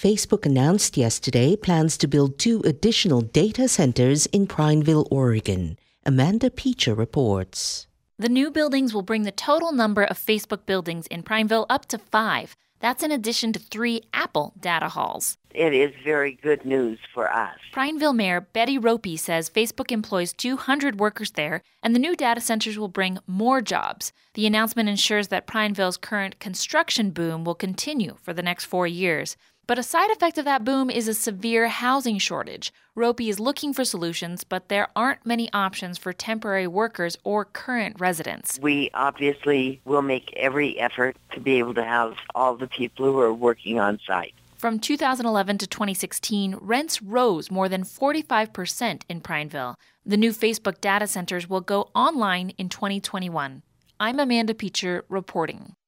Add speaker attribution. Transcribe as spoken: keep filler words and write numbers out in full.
Speaker 1: Facebook announced yesterday plans to build two additional data centers in Prineville, Oregon. Amanda Peacher reports.
Speaker 2: The new buildings will bring the total number of Facebook buildings in Prineville up to five. That's in addition to three Apple data halls.
Speaker 3: It is very good news for us.
Speaker 2: Prineville Mayor Betty Ropey says Facebook employs two hundred workers there, and the new data centers will bring more jobs. The announcement ensures that Prineville's current construction boom will continue for the next four years. But a side effect of that boom is a severe housing shortage. Ropey is looking for solutions, but there aren't many options for temporary workers or current residents.
Speaker 3: We obviously will make every effort to be able to house all the people who are working on site.
Speaker 2: From two thousand eleven to twenty sixteen, rents rose more than forty-five percent in Prineville. The new Facebook data centers will go online in twenty twenty-one. I'm Amanda Peacher reporting.